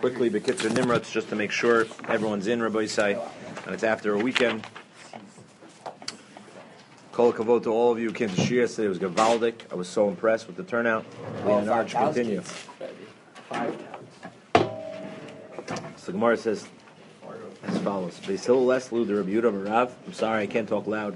Quickly, Bekitzer Nimrats, just to make sure everyone's in, Rabbi Yisai, and it's after a weekend. Kol kavod to all of you who came to Shia today. It was Gavaldik. I was so impressed with the turnout. Leon Arch, continue. 5,000. So the Gemara says as follows: Beis Hillel Leslu the Rabbi Yehuda Merav. I'm sorry, I can't talk loud.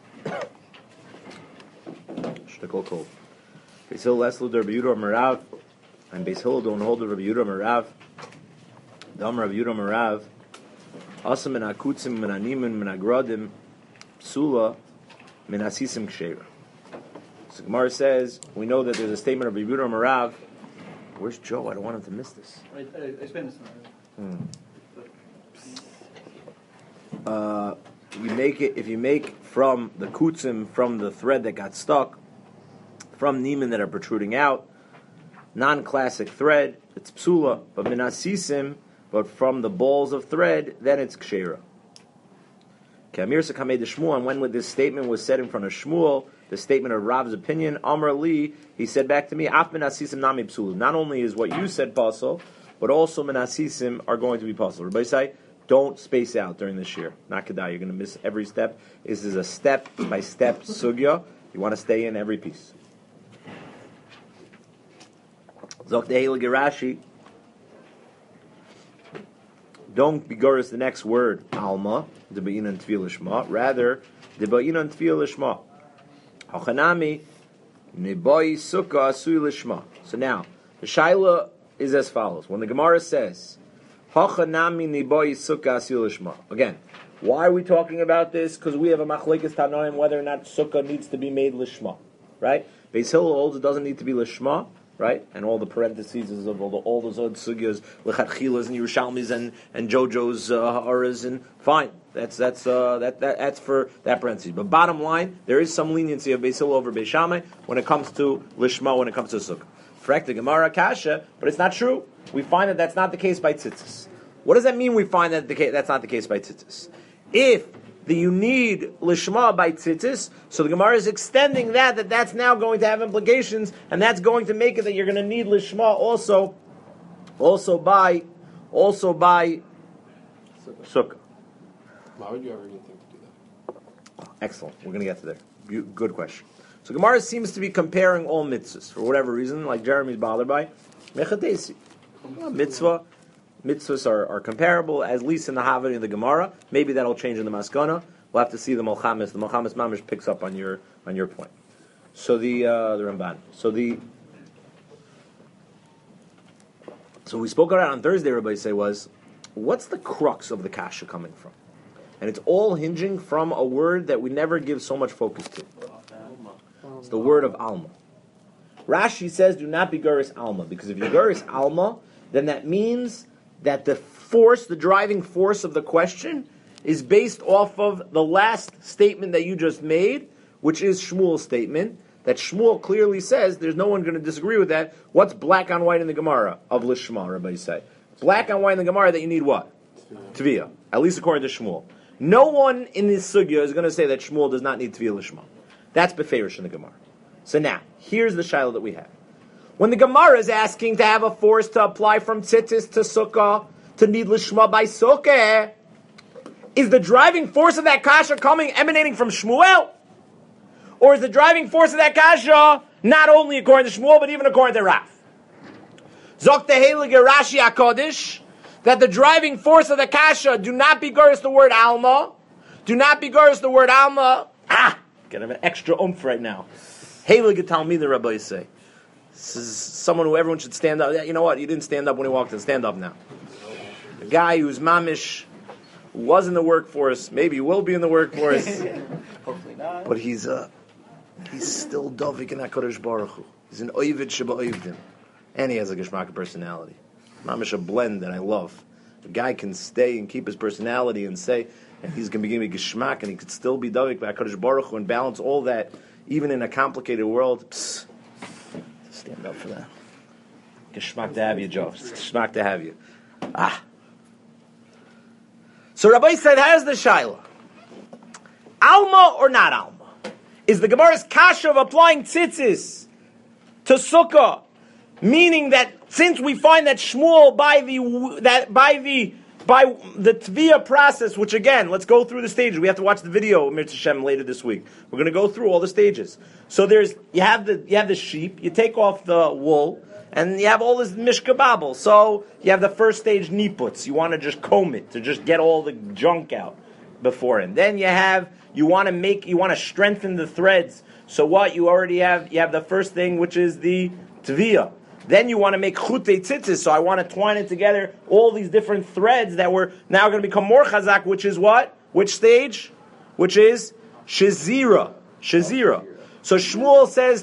Shtekol kol. Beis Hillel Leslu the Rabbi Yehuda Merav, and Beis Hillel don't hold the Rabbi Yehuda Merav. Dam Rabbi Yehuda Merav. Asam min akutzim min animim min agradim psula min asisim ksheira. So Gemara says we know that there's a statement of Rabbi Yehuda Merav. Where's Joe? I don't want him to miss this. I explained this You make it if you make from the kutzim, from the thread that got stuck, from nimin that are protruding out, non-classic thread, it's psula, but minasisim, but from the balls of thread, then it's kshera. Kamir Sakameh de Shmuel, and when this statement was said in front of Shmuel, the statement of Rav's opinion, Amr Li, he said back to me, Af minasisim nami psula. Not only is what you said possible, but also minasisim are going to be possible. Rabbi say, don't space out during this year. Not kedai. You're going to miss every step. This is a step-by-step sugya. You want to stay in every piece. Zok Dehel Gerashi. Don't be goris the next word, alma, the be'inan tefil lishma. Rather, the be'inan tefil lishma. Hachanami, neboi sukkah asui lishma. So now, the shaila is as follows. When the Gemara says, Hachanami neboi sukkah asui lishma. Again, why are we talking about this? Because we have a machlekes tanoim whether or not sukkah needs to be made lishma. Right? Beis Hillel holds it doesn't need to be lishma. Right, and all the parentheses of all those other sugyas, lechatchilas and Yerushalmis and Jojo's ha'aras, and fine, that's for that parenthesis. But bottom line, there is some leniency of Beis Hillel over Beis Shammai when it comes to lishma, when it comes to sukkah. Correct the Gemara kasha, but it's not true. We find that that's not the case by tzitzis. What does that mean? We find that that's not the case by tzitzis. If you need lishma by tzitzis, so the Gemara is extending that's now going to have implications, and that's going to make it that you're going to need lishma also by sukkah. Why would you ever even think to do that? Excellent. We're going to get to there. Good question. So Gemara seems to be comparing all mitzvahs for whatever reason, like Jeremy's bothered by mechatesi. Mitzvahs are comparable, at least in the Havani of the Gemara. Maybe that'll change in the Maskana. We'll have to see the Malchamis. The Malchamis Mamish picks up on your point. So the Ramban. So we spoke about it on Thursday. Everybody say was, what's the crux of the kasha coming from? And it's all hinging from a word that we never give so much focus to. It's the word of alma. Rashi says, do not be guris alma, because if you guris alma, then that means that the driving force of the question is based off of the last statement that you just made, which is Shmuel's statement, that Shmuel clearly says, there's no one going to disagree with that. What's black on white in the Gemara of Lishma, Rabbi say? Black on white in the Gemara that you need what? Tviyah. At least according to Shmuel. No one in this sugya is going to say that Shmuel does not need Tviyah Lishma. That's beferish in the Gemara. So now, here's the shiloh that we have. When the Gemara is asking to have a force to apply from tzitzis to sukkah, to need lishma by sukkah, is the driving force of that kasha emanating from Shmuel? Or is the driving force of that kasha not only according to Shmuel, but even according to Rav? Zok tehelig Rashi HaKodesh, that the driving force of the kasha, do not be goris the word alma, get an extra oomph right now. Heilig Talmid the Rabbi say. This is someone who everyone should stand up. You know what? You didn't stand up when he walked in. Stand up now. A guy who's mamish, who was in the workforce, maybe will be in the workforce. Hopefully not. But he's still dovik in HaKadosh Baruch Hu. He's an oivid sheba oivdim. And he has a geshmak personality. Mamish a blend that I love. The guy can stay and keep his personality and say, and he's going to be giving me geshmak, and he could still be dovik by HaKadosh Baruch Hu and balance all that, even in a complicated world. Psst. Stand up for that. Geschmack to have you, Joe. Geschmack to have you. So Rabbi said, how's the shaila? Alma or not Alma? Is the Gemara's kasha of applying tzitzis to sukkah, meaning that since we find that Shmuel by the Tviyah process, which again, let's go through the stages. We have to watch the video, Mitzvah Shem, later this week. We're going to go through all the stages. So you have the sheep, you take off the wool, and you have all this mishkababel. So you have the first stage niputz. You want to just comb it, to just get all the junk out beforehand. Then you want to strengthen the threads. So what you have the first thing, which is the Tviyah. Then you want to make chutei tzitzis, so I want to twine it together, all these different threads that were now going to become more chazak, which is what? Which stage? Which is shazira. Shazira. So Shmuel says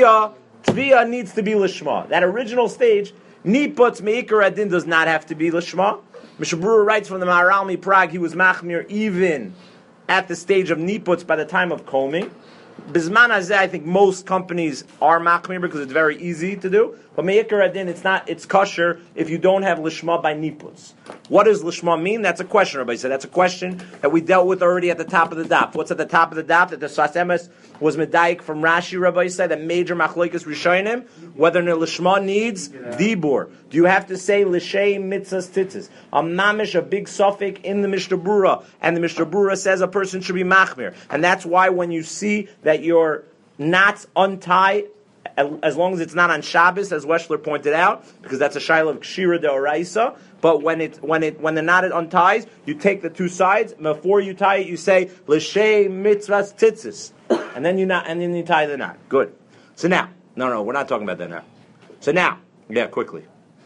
Tviyah needs to be lishma. That original stage, niputz meikar adin, does not have to be lishma. Mishnah Berurah writes from the Maharal Miprag, he was machmir even at the stage of niputz by the time of combing. Bizman hazeh, I think most companies are machmir because it's very easy to do. But meikar adin, it's kosher if you don't have lishma by niputz. What does lishma mean? That's a question, Rabbi said. That's a question that we dealt with already at the top of the daf. What's at the top of the daf? That the Sfas Emes was medayik from Rashi, Rabbi said, that major machlokes rishonim, whether the lishma needs dibur. Do you have to say l'shei mitzvahs tzitzis? A mamish, a big suffix in the Mishnah Berurah, and the Mishnah Berurah says a person should be machmir, and that's why when you see that your knots untie, as long as it's not on Shabbos, as Weschler pointed out, because that's a shaila of kshira deoraisa. But when the knot unties, you take the two sides. Before you tie it, you say l'shei mitzvahs tzitzis, and then you tie the knot. Good. So now, no, we're not talking about that now. So now, quickly.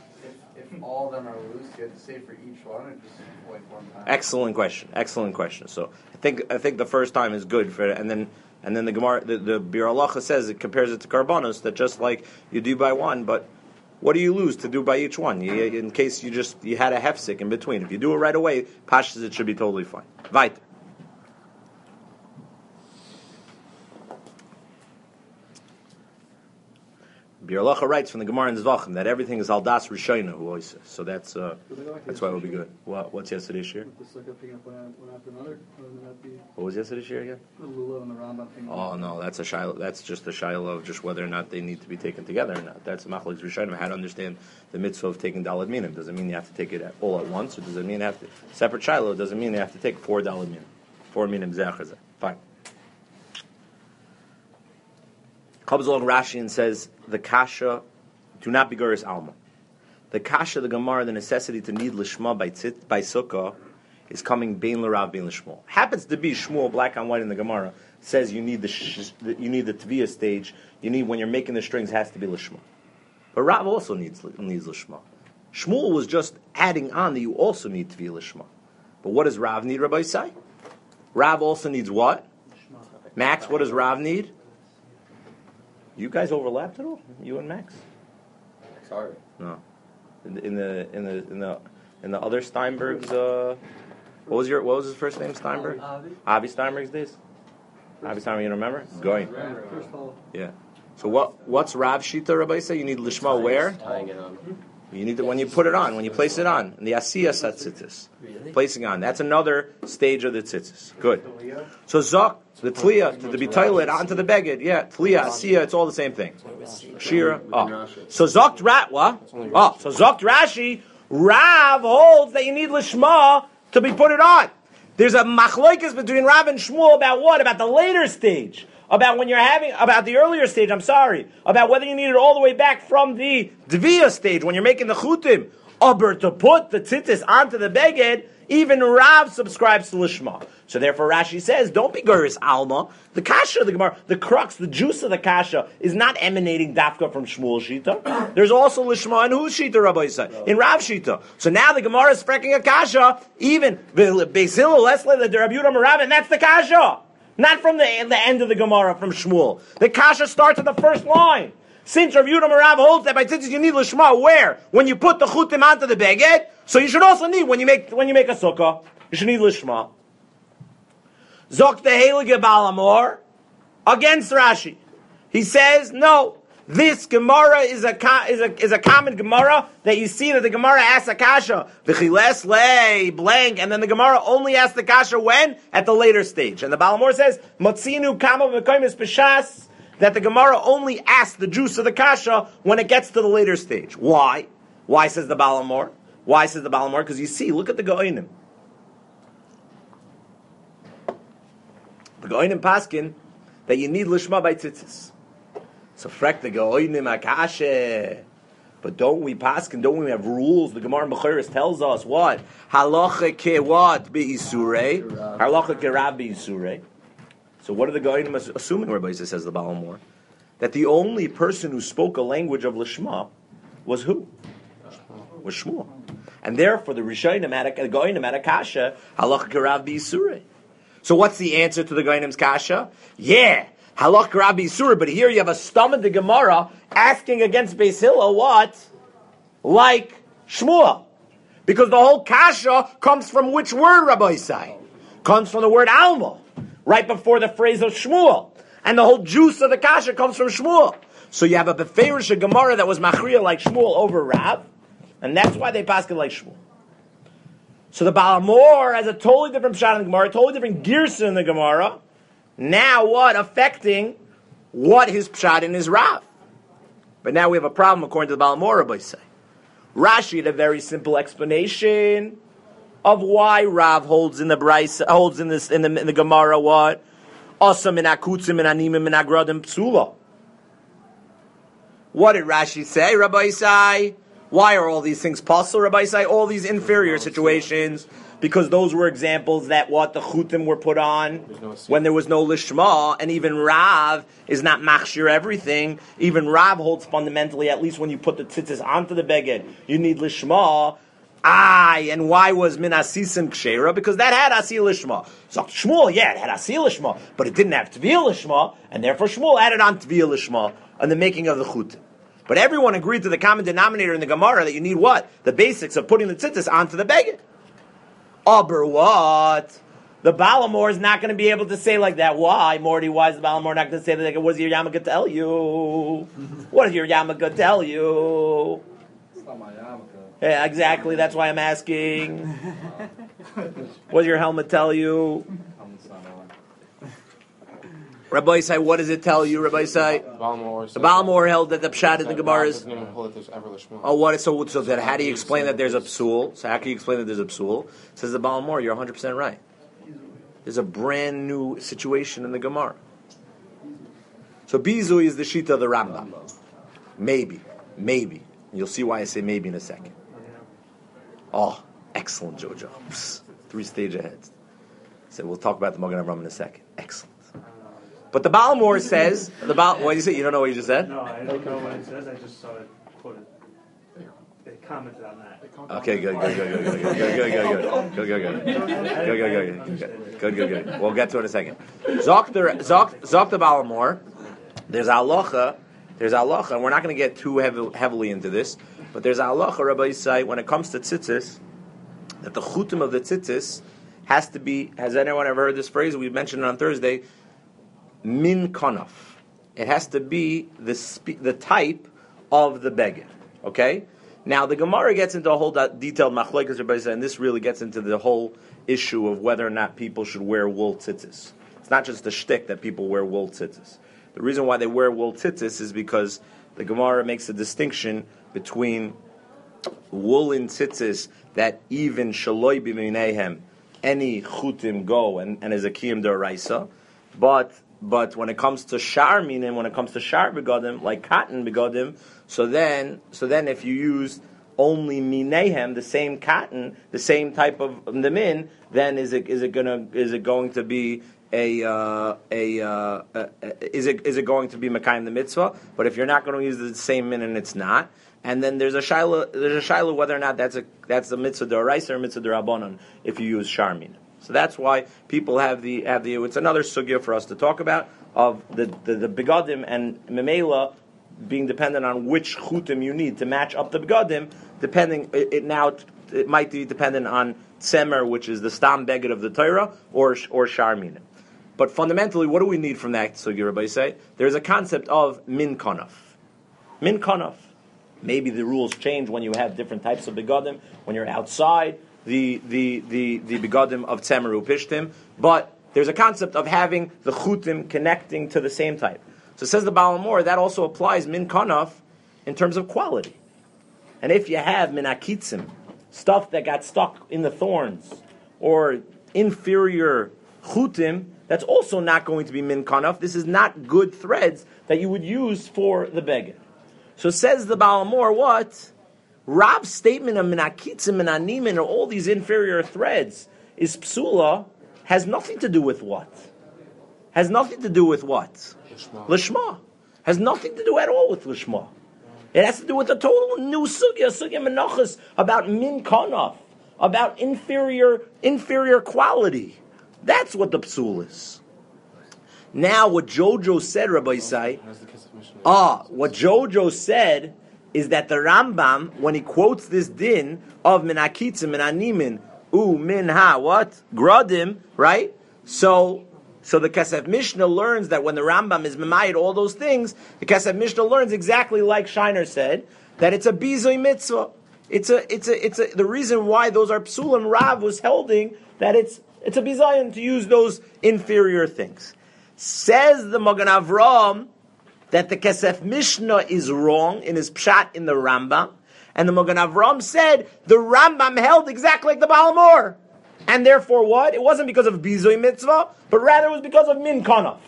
If all of them are loose, you have to say for each one, or just like one time? Excellent question. So I think the first time is good for it, and then the Gemara, the Bir Halacha says, it compares it to Karbanos, that just like you do by one, but what do you lose to do by each one? In case you had a hefsek in between. If you do it right away, Pashas, it should be totally fine. Vait. Bir Halacha writes from the Gemara in Zvachim that everything is Aldas Rishayna who says. So that's why it will be good. What's yesterday's shir? What was yesterday's shir again? Oh no, that's just a shiloh of just whether or not they need to be taken together or not. That's Machlokes Rishayim. How to understand the mitzvah of taking Daled Minim. Does it mean you have to take it all at once, or does it mean you have to separate shiloh? Does it mean you have to take 4 Daled Minim? 4 Minim Zechazah. Fine. Comes along Rashi and says the kasha do not be Guris Alma. The kasha, the Gemara, the necessity to need lishma by sukkah is coming bein l'Rav bein l'Shmuel. Happens to be Shmuel, black on white in the Gemara, says you need the Tviyah stage. You need, when you're making the strings, has to be lishma. But Rav also needs lishma. Shmuel was just adding on that you also need Tviyah lishma. But what does Rav need, Rabbi Isai? Rav also needs what? Max, what does Rav need? You guys overlapped at all? You and Max? Sorry. No. In the other Steinberg's. What was his first name? Steinberg. Avi Steinberg's days. Avi Steinberg. You don't remember? Going. Yeah. So what's Rav Shita? Rabbi say you need lishma where? Tying it on. You need when you put it on, when you place it on, and the asiyah tzitzis, placing on. That's another stage of the tzitzis. Good. So zok, the tliya, to be toilet onto the beged, tliya, asiyah, it's all the same thing. Shira. So zokt rat what? So zokt Rashi, Rav holds that you need lishma to be put it on. There's a machlokes between Rav and Shmuel about what? About the later stage. About the earlier stage, about whether you need it all the way back from the Dviya stage, when you're making the chutim, or to put the tzitzis onto the beged, even Rav subscribes to Lishma. So therefore Rashi says, don't be Guris Alma. The kasha, the Gemara, the crux, the juice of the kasha is not emanating dafka from Shmuel Shita. There's also Lishma in whose Shita, Rabbi Yisai? In Rav Shita. So now the Gemara is frecking a kasha, even Beis Hillel, Leslie, the Rabbi Yehuda Marav, and that's the kasha. Not from the end of the Gemara from Shmuel. The kasha starts at the first line. Since Rav Yehuda Marav holds that by tzitzis you need lishma, where? When you put the chutim onto the beged, so you should also need, when you make a sukkah, you should need lishma. Zok the Heilige Baal Hamor, against Rashi. He says, no, this Gemara is a common Gemara that you see that the Gemara asks a kasha, v'chiles lei, blank, and then the Gemara only asks the kasha when? At the later stage. And the Baal Hamor says, Motzinu kama v'koymes b'shas, that the Gemara only asks the juice of the kasha when it gets to the later stage. Why? Why says the Balamor? Why says the Balamor? Because you see, look at the Goinim. The Goinim paskin that you need lishma by tzitzis. So frek the Goinim akashe. But don't we paskin? Don't we have rules? The Gemara in Bechoros tells us what? Halacha ke what? Be'isurei. Halacha ke rab be'isurei. So what are the Goinim assuming, Rabbi Yisrael says the Balamor? That the only person who spoke a language of lishma was who? Was Shmuel. And therefore the Rishonim had a Goinim had a kasha, halacha ke rab be'isurei. So what's the answer to the Goinim's kasha? Yeah, halach Rabbi Yisur, but here you have a stomach the Gemara asking against Beis Hillel what? Like Shmuel. Because the whole kasha comes from which word, Rabbi Yisai? Comes from the word Alma, right before the phrase of Shmuel. And the whole juice of the kasha comes from Shmuel. So you have a Beferish Gemara that was Machriya like Shmuel over Rav, and that's why they pass it like Shmuel. So the Balamor has a totally different pshat in the Gemara, a totally different girsa in the Gemara. Now what? Affecting what his pshat in his Rav. But now we have a problem according to the Balamor, Rabbi say. Rashi had a very simple explanation of why Rav holds in the Braisa, holds in this in the Gemara what? Asa min akutzim min animim min agradim psula. What did Rashi say, Rabbi say? Why are all these things possible, Rabbi say? All these inferior situations, because those were examples that what the chutim were put on when there was no lishma, and even Rav is not machshir everything. Even Rav holds fundamentally, at least when you put the tzitzis onto the beged, you need lishma. And why was min asisim kshera? Because that had asil lishma. So Shmuel, yeah, it had asil lishma, but it didn't have tviyah lishma, and therefore Shmuel added on tviyah lishma on the making of the chutim. But everyone agreed to the common denominator in the Gemara that you need what? The basics of putting the tzitzis onto the beged. Aber what? The Balamor is not going to be able to say like that. Why, Morty? Why is the Balamor not going to say that? What does your yarmulke tell you? What does your yarmulke tell you? It's not my yarmulke. Yeah, exactly. That's why I'm asking. What does your helmet tell you? Rabbi Yisai, what does it tell you, Rabbi Yisai? The Balamor held that the pshat in the Gemara is... Oh, what? So that how do you explain that there's a psul? So how can you explain that there's a psul? Says the Balamor, you're 100% right. There's a brand new situation in the Gemara. So Bizui is the Shita of the Rambam. Maybe. You'll see why I say maybe in a second. Oh, excellent, Jojo. 3 stage ahead. So we'll talk about the Magen Avraham in a second. Excellent. But the Balamor says, what did you say? You don't know what you just said? No, I don't know what it says. I just saw it quoted. They commented on that. Okay, good. We'll get to it in a second. Zok the Balamor, there's halacha, and we're not going to get too heavily into this, but there's halacha, Rabbi Yisai, when it comes to tzitzis, that the chutim of the tzitzis has to be, has anyone ever heard this phrase? We mentioned it on Thursday, min kanaf. It has to be the type of the beged. Okay? Now, the Gemara gets into a whole detailed machlokes, everybody said, and this really gets into the whole issue of whether or not people should wear wool tzitzis. It's not just a shtick that people wear wool tzitzis. The reason why they wear wool tzitzis is because the Gemara makes a distinction between woolen tzitzis that even shaloi b'mineihem, any chutim go and is a kiyum d'oraisa, but when it comes to shar minim, when it comes to shar begodim, like cotton begodim, so then if you use only minehem, the same cotton, the same type of the min, then is it going to be is it going to be Mekayim the mitzvah? But if you're not going to use the same min and it's not, and then there's a shaila whether or not that's the mitzvah d'oraisa or mitzvah d'rabbanan if you use shar minim. So that's why people have the. It's another sugya for us to talk about of the begadim and memela being dependent on which chutim you need to match up the begadim. Depending, it might be dependent on tzemer, which is the stam beged of the Torah, or shar minim. But fundamentally, what do we need from that sugya? Rabbi say there's a concept of min kanaf. Min kanaf. Maybe the rules change when you have different types of begadim. When you're outside. The begadim of tzemer upishtim, but there's a concept of having the chutim connecting to the same type. So says the Balamor, that also applies min kanaf in terms of quality. And if you have minakitzim, stuff that got stuck in the thorns, or inferior chutim, that's also not going to be min kanaf. This is not good threads that you would use for the beged. So says the Baal Mor, what? Rab's statement of minakitzim and animin, or all these inferior threads, is psula, has nothing to do with what? Has nothing to do with what? Lishma. Has nothing to do at all with Lishma. It has to do with a total new sugya menachas, about min kanaf, about inferior quality. That's what the psul is. Now, what Jojo said, Rabbi Isai, what Jojo said is that the Rambam, when he quotes this din of minakitzim and animin, min ha, what? Gradim, right? So the Kesef Mishnah learns that when the Rambam is memayed all those things, the Kesef Mishnah learns exactly like Shiner said, that it's a bizoy mitzvah. It's the reason why those are psulim. Rav was holding that it's a bizayon to use those inferior things. Says the Magen Avraham that the Kesef Mishnah is wrong in his pshat in the Rambam, and the Magen Avraham said the Rambam held exactly like the Baal Mor. And therefore what? It wasn't because of bizoy mitzvah, but rather it was because of min kanaf.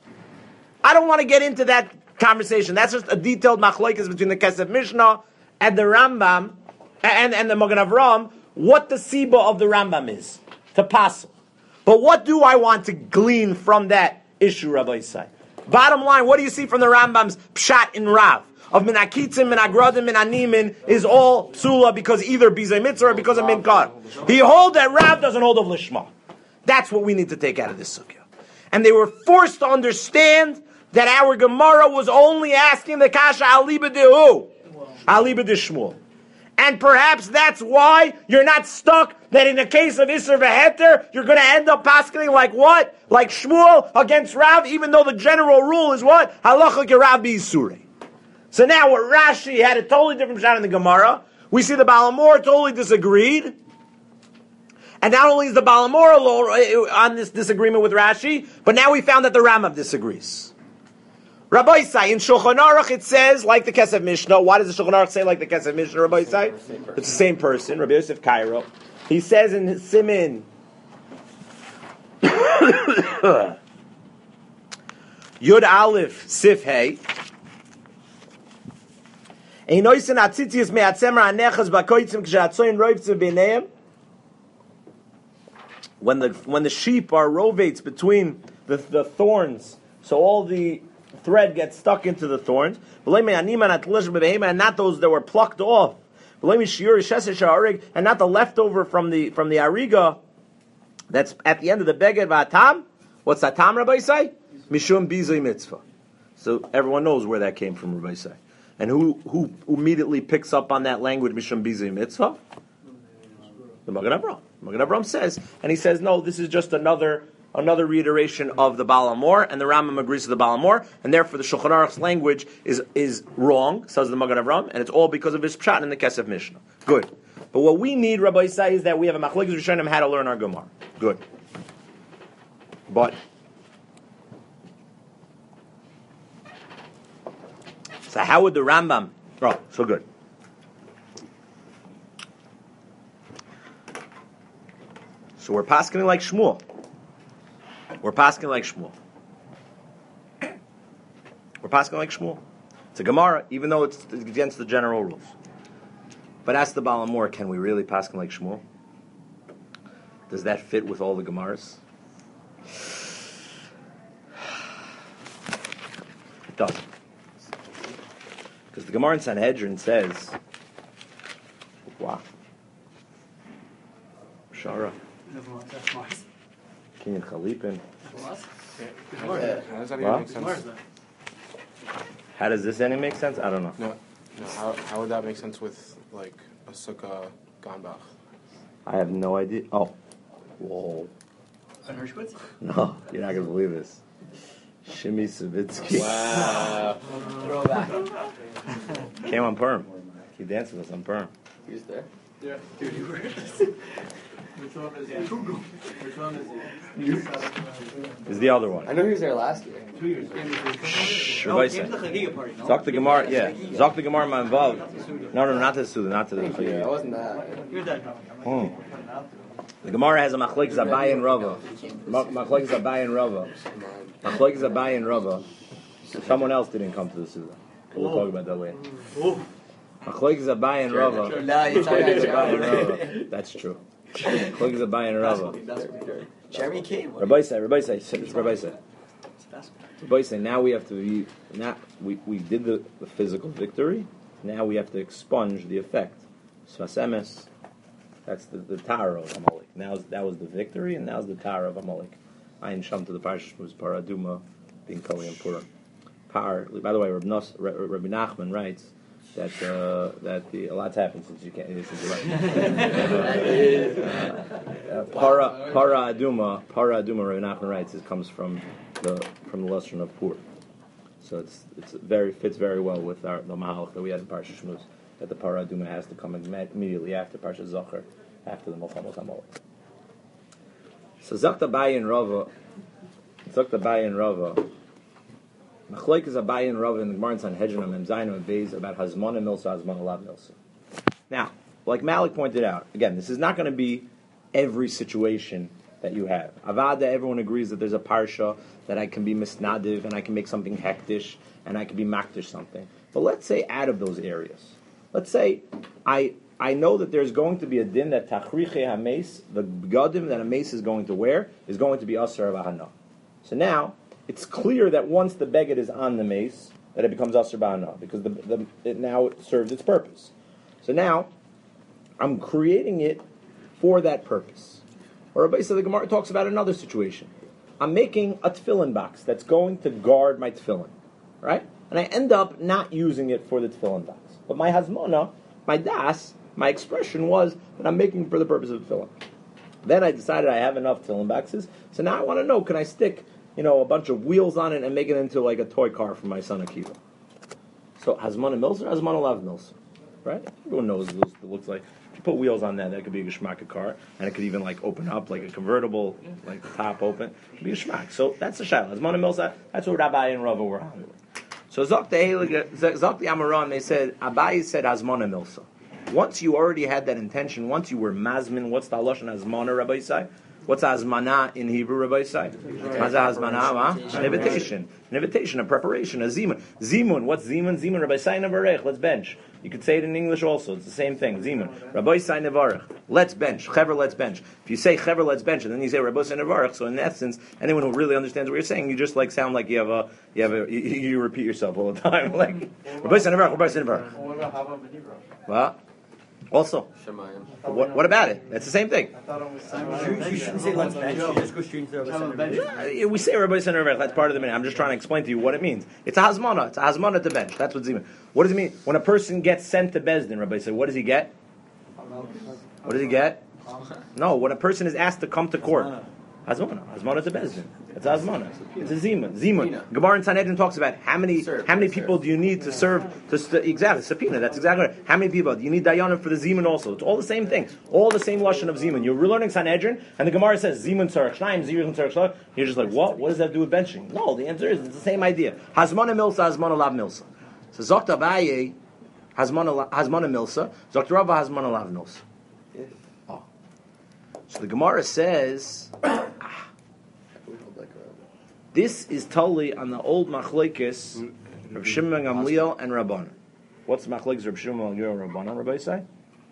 I don't want to get into that conversation. That's just a detailed machlokes between the Kesef Mishnah and the Rambam and the Magen Avraham, what the siba of the Rambam is to pass. But what do I want to glean from that issue, Rabbi Isai? Bottom line, what do you see from the Rambam's pshat in Rav? Of minakitzim, minagradim, minanimin is all psula because either bizay mitzvah or because of minkar. He holds that Rav doesn't hold of lishma. That's what we need to take out of this sugya. And they were forced to understand that our Gemara was only asking the kasha aliba de who? Aliba de Shmuel. And perhaps that's why you're not stuck that in the case of Isser v'Heter, you're going to end up paskening like what? Like Shmuel against Rav, even though the general rule is what? Halacha ke Rav b'Yisurei. So now what Rashi had a totally different shot in the Gemara. We see the Baal Mor totally disagreed. And not only is the Baal Mor on this disagreement with Rashi, but now we found that the Rambam disagrees. Rabbi Isai, in Shulchan Aruch it says, like the Kesef Mishnah. Why does the Shulchan Aruch say like the Kesef Mishnah, Rabbi Isai? It's the same person, Rabbi Yosef Cairo. He says in his Simin, Yud Aleph Sif Hey, when the sheep are rovates between the thorns, so all the thread gets stuck into the thorns, and not those that were plucked off, and not the leftover from the ariga that's at the end of the beged v'atam. What's that tam, Rabbi Isai? Mishum bizay mitzvah. So everyone knows where that came from, Rabbi Isai. And who immediately picks up on that language, Mishum bizay mitzvah? The Magen Avraham. Magen Avraham says, and he says, no, this is just another reiteration of the Baal Mor, and the Rambam agrees to the Baal Mor, and therefore the Shulchan Aruch's language is wrong, says the Magen Avraham, and it's all because of his pshat in the Kesef Mishnah. Good. But what we need, Rabbi Isai, is that we have a machlokes rishonim how to learn our Gemara. Good. But so how would the Rambam? Oh, so good. So we're paskening like Shmuel. We're paskening like Shmuel. We're paskening like Shmuel. It's a Gemara, even though it's against the general rules. But ask the Baal Mor, can we really pasken like Shmuel? Does that fit with all the Gemaras? It doesn't. Because the Gemara in Sanhedrin says, wow. Shara. Kinyan Chalipin. How does that even make sense? How does this ending make sense? I don't know. No. How would that make sense with like a sukkah ganbach? I have no idea. Oh. Whoa. On Hershwitz? No, you're not going to believe this. Shimi Savitsky. Wow. Throwback. Came on Perm. He danced with us on Perm. He was there? Yeah, dude, you were. Which one is it? Which one is it? Is the other one. I know he was there last year. 2 years. Rabbi say. Zok the Gemara, yeah. Zok the Gemara my involved. No, not to the Suda, not to the Thank you. I wasn't that. The Gemara has a machlekes Abaye and Rava. Machlekes Abaye and Rava. Machlekes Abaye and Rava. Someone else didn't come to the Suda. We'll talk about that later. Machlekes Abaye and Rava. That's true. Machlekes Abaye and Rava. Jeremy came. Rabbi say. Rabbi say. Now we have to be. Now we did the physical victory. Now we have to expunge the effect. Svasemes. That's the Tara of Amalek. Now that was the victory, and now's the Tara of Amalek. Ayin Sham to the Parsha was Paraduma, being Kali and Purim. By the way, Rabbi Nachman writes that a lot's happened since you can't. Para Aduma. Rabbi Nachman writes it comes from the lustrum of Pur. So it's fits very well with the Mahalach that we had in Parsha Shmuz, that the Para Aduma has to come immediately after Parsha Zachar, after the Milchamos Amalek. So Zakta Abaye and Rava. Machlokes Abaye and Rava in the Gemara in Sanhedrin and Mem and Beis about Hazmana Milsa, Hazmana Lav Milsa. Now, like Malik pointed out, again, this is not going to be every situation that you have. Avada, everyone agrees that there's a parsha that I can be misnadiv and I can make something hektish and I can be makdish something. But let's say out of those areas, let's say I know that there's going to be a din that tachriche hameis, the begadim that a mace is going to wear, is going to be asar v'hana. So now it's clear that once the beged is on the mace, that it becomes asar v'hana because it now serves its purpose. So now I'm creating it for that purpose. Or Rabbi said the Gemara talks about another situation. I'm making a tefillin box that's going to guard my tefillin, right? And I end up not using it for the tefillin box. But my hazmona, my das, my expression was that I'm making it for the purpose of tefillin. Then I decided I have enough tefillin boxes, so now I want to know, can I stick, a bunch of wheels on it and make it into like a toy car for my son Akiva? So hazmona milsa or hazmona lav milsa, right? Everyone knows what it looks like. If you put wheels on that could be a geshmaka car, and it could even like open up like a convertible, like the top open. It could be a shmak. So that's the shayla. Hazmona milsa. That's what Rabbi and Rava were on. So Zok the Amaran, they said Abaye said hazmona milsa. Once you already had that intention, once you were mazmin, what's the halash on hazmona, Rabbi Yisai? What's hazmana in Hebrew, Rabbi Yisai? What's hazmana? An invitation. An invitation, a preparation, a zimun. Zimun, what's zimun? Zimun, Rabbi Yisai nevarech, let's bench. You could say it in English also, it's the same thing, zimun. Rabbi Yisai nevarech, let's bench. Chever, let's bench. If you say chever, let's bench, and then you say Rabbi Yisai nevarech, so in essence, anyone who really understands what you're saying, you just like sound like you repeat yourself all the time. Like, Rabbi Yisai nevarech, Rabbi Yisai nevarech. What about Hava Benibra? What? Also, what about it? That's the same thing. I thought it was You shouldn't say let's bench. You just go straight into the bench. Yeah, we say Rabbi Yisrael, that's part of the minute. I'm just trying to explain to you what it means. It's a hazmana. It's a hazmana to bench. That's what zimun. What does it mean? When a person gets sent to Bezdin, Rabbi said, what does he get? What does he get? No, when a person is asked to come to court. Hazmana to Bezdin. It's a hazmana. It's a zimun. Gemara in Sanhedrin talks about how many people do you need to serve exactly subpoena. That's exactly right. How many people do you need dayanim for the zimun also? It's all the same thing. All the same lashon of zimun. You're learning Sanhedrin, and the Gemara says zimun tzarech shnayim, zimun tzarech shlosh. You're just like, what? What does that do with benching? No, the answer is it's the same idea. Hazmana milsa, hazmana lav milsa. So Zokta Abaye hazmana milsa. Zokta Rava hazmana lav milsa. So the Gemara says, this is totally on the old machlekes, Reb Shimon Gamliel and Rabban. What's the machlekes Reb Shimon Gamliel and Rabban? Rabbi say?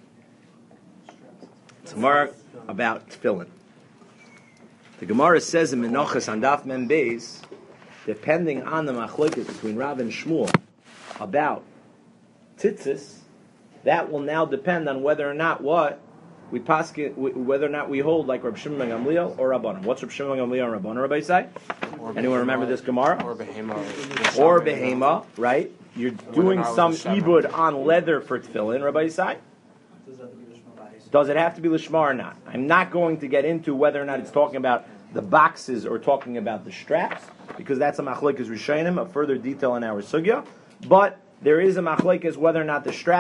It's Gemara about tefillin. The Gemara says in Menachos on Daf Mem Beis, depending on the machlekes between Rav and Shmuel about tzitzis, that will now depend on whether or not whether or not we hold like Reb Shimon Gamliel or Rabbanan. What's Reb Shimon Gamliel and Rabbanan, Rabbi say? Anyone remember this Gemara? Or behema. Or behema, right? You're doing some ibud on leather for tefillin, Rabbi say? Does it have to be lishma or not? I'm not going to get into whether or not it's talking about the boxes or talking about the straps, because that's a machlekes rishonim, a further detail in our sugya. But there is a machlekes whether or not the straps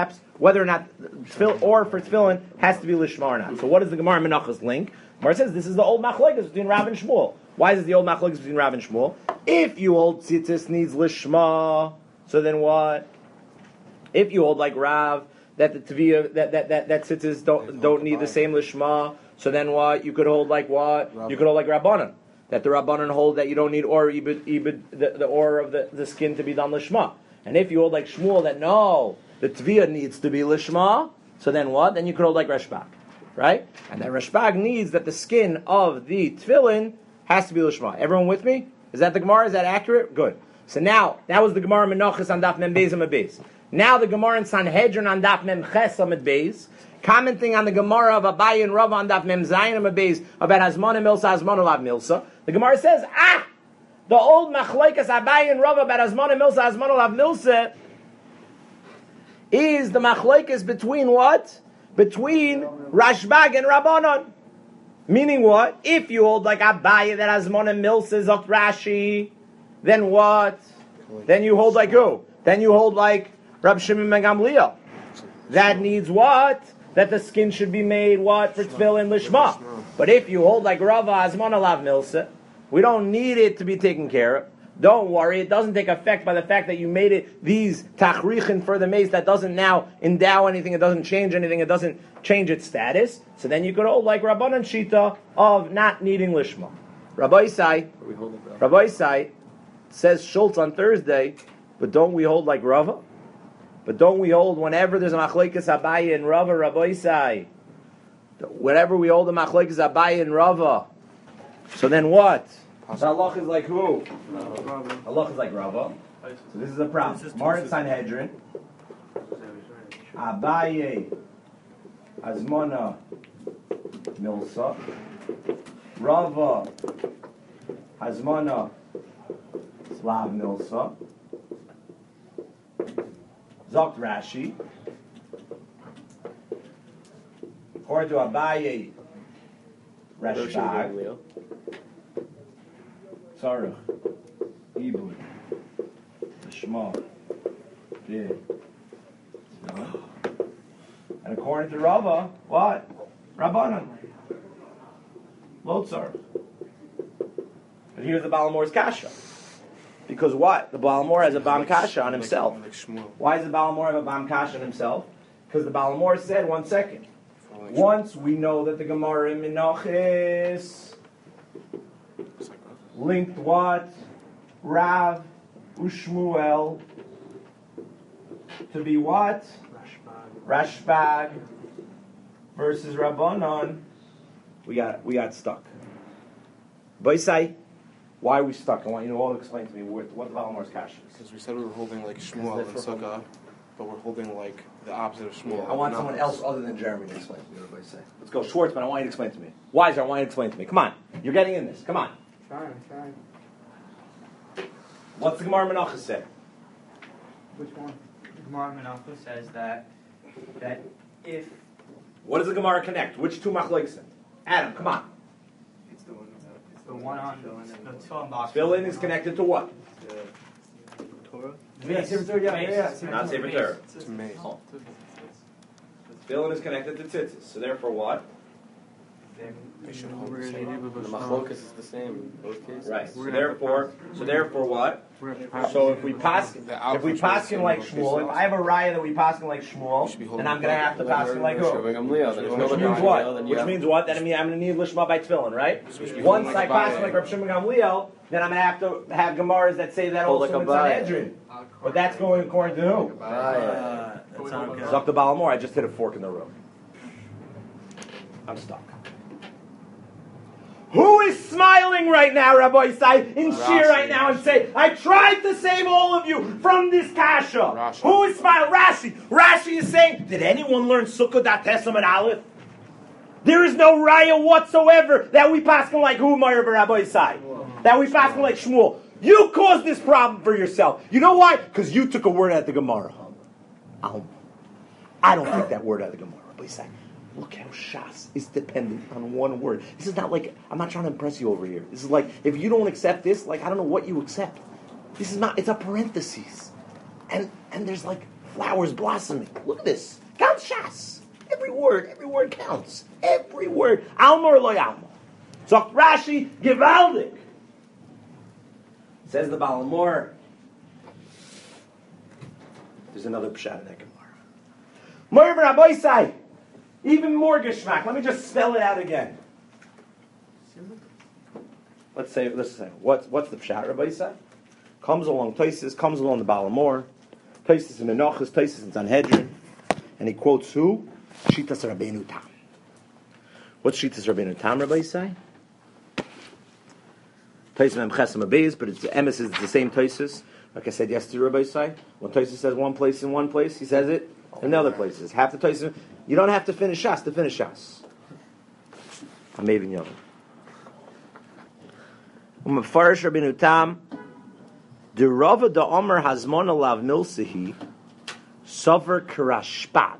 whether or not or for tefillin has to be lishma or not. So what is the Gemara Menachos link? Gemara says this is the old machlokes between Rav and Shmuel. Why is it the old machlokes between Rav and Shmuel? If you hold tzitzis needs lishma, so then what? If you hold like Rav that the teviyah that tzitzis don't need the same lishma, so then what? You could hold like what? You could hold like Rabbanan. That the Rabbanan hold that you don't need or the or of the skin to be done lishma. And if you hold like Shmuel that no, the tviyah needs to be lishma, so then what? Then you could hold like Rashbag, right? And that Rashbag needs that the skin of the tefillin has to be lishma. Everyone with me? Is that the Gemara? Is that accurate? Good. So now, that was the Gemara Menachos on Daf Mem Beis Amud Beis. Now the Gemara in Sanhedrin on Daf Mem Ches Amud Beis, commenting on the Gemara of Abaye and Rav on Daf Mem Zayin Amud Beis about Hazmana Milsa, Hazmana Lav Milsa. The Gemara says, the old machlokes Abaye and Rav about Hazmana Milsa, Hazmana Lav Milsa is the machlokes between what? Between Rashbag and Rabbanon. Meaning what? If you hold like Abaye that Hazmana Milsa is of Rashi, then what? Then you hold like who? Then you hold like Rab Shimon ben Gamliel. That needs what? That the skin should be made what? For tefillin lishma. But if you hold like Rava Hazmana Lav Milsa, we don't need it to be taken care of. Don't worry, it doesn't take effect by the fact that you made it these tachrichin for the mace that doesn't now endow anything, it doesn't change anything, it doesn't change its status. So then you could hold like Rabbanan Shita of not needing lishma. Rabbi Isai says Schultz on Thursday, but don't we hold like Rava? But don't we hold whenever there's a machlokes Abaye and Rava, Rabbi Isai? Whenever we hold a machlokes Abaye and Rava, so then what? The halach is like who? Halach is like Rava. So this is a problem. Marit Sanhedrin. Abaye Hazmana Milsa. Rava Hazmana Lav Milsa. Zokt Rashi. According to Abaye, Rashbag. Tzarech, Ibud, Shema, Bid. And according to Rava, what? Rabbanan. Lo tzarech. But here's the Balamor's kasha. Because what? The Balamor has a Bam kasha on himself. Why does the Balamor have a Bam kasha on himself? Because the Balamor said, 1 second. Once we know that the Gemara in Menachos linked what? Rav Ushmuel to be what? Rashbag versus Rabbanon. We got stuck. Baisai, why are we stuck? I want you to all explain to me what the Balamor's kasha is. Because we said we were holding like Shmuel and Sukkah, but we're holding like the opposite of Shmuel. I want someone else other than Jeremy to explain to me what Baisai. Let's go, Schwartzman. I want you to explain to me. Weiser, I want you to explain to me. Come on, you're getting in this. Come on. Trying. What's the Gemara Menachos say? Which one? The Gemara Menachos says that if What does the Gemara connect? Which two machlokes? Adam, come on. it's the one on the tefillin box, Tefillin is connected to what? Torah. Not Sefer Torah. To me. Tefillin is connected to tzitzis. So therefore what? They should hold the The same. machlokes is the same in both cases. Right. So therefore what? So if we paskin like Shmuel, if I have a raya that we paskin like Shmuel, then I'm going to have to paskin like who? Which means what? Which means what? Then I'm going to need lishma by tefillin, right? Once I paskin like Reb Shimon Gamliel, then I'm going to have gemaras that say that also in Sanhedrin. But that's going according to who? Zok the Balamor. I just hit a fork in the road. I'm stuck. Who is smiling right now, Rabbi Isai, in Shir right now and say, I tried to save all of you from this kasha. Rashi. Who is smiling? Rashi. Rashi is saying, did anyone learn Sukkah Datesam and Aleph? There is no raya whatsoever that we paskin like who, Rabbi Isai? That we paskin like Shmuel. You caused this problem for yourself. You know why? Because you took a word out of the Gemara. I don't take that word out of the Gemara, Rabbi Isai. Look how Shas is dependent on one word. This is not like, I'm not trying to impress you over here. This is like, if you don't accept this, like, I don't know what you accept. This is not, it's a parenthesis. And there's like flowers blossoming. Look at this. counts Shas. Every word counts. Every word. Alma or loy alma. So Rashi, Givaldik. Says the Balamor. There's another pshat in that Gemara. More Rabbi Sai. Even more geschmack. Let me just spell it out again. Let's say, what's the pshat, Rabbi Sai? Comes along Taisis, comes along the Balamor. Taisis in Menachos, Taisis in Sanhedrin. And he quotes who? Shitas Rabbeinu Tam. What's Shitas Rabbeinu Tam, Rabbi Sai? Taisis Mem Chesem Abeis, but it's the same Taisis. Like I said yesterday, Rabbi Sai, when Taisis says one place in one place, he says it in other places. Half the Taisis, you don't have to finish Shas to finish Shas. I'm even young. Umefarish Rabbeinu Tam, the Rava da Omer Hazmon Alav Milsehi, Sover Karashpak,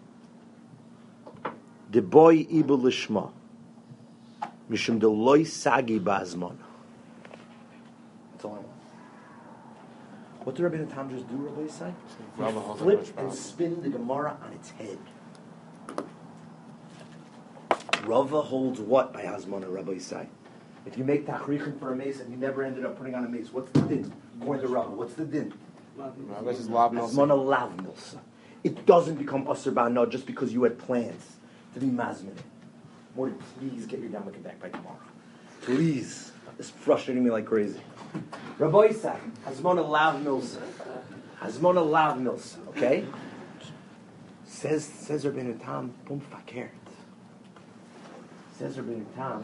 the boy Ibul Lishma, Mishum de Loi Sagi Bazmon. That's all I want. What did Rabbeinu Tam just do, Rabbi Yisai? Flip and spin the Gemara on its head. Rava holds what by Hazmona, Rabbi Yisai? If you make tachrichin for a mace and you never ended up putting on a mace, what's the din? According to Rava, what's the din? This is lav milsa. Hazmona lav milsa. It doesn't become asr ba'anah just because you had plans to be mazmin. Morty, please get your yarmulke back by tomorrow. Please. It's frustrating me like crazy. Rabbi Yisai, Hazmona lav milsa. Hazmona lav milsa, okay? Says Rabbeinu Tam, pum fakert. Says Rabbeinu Tam,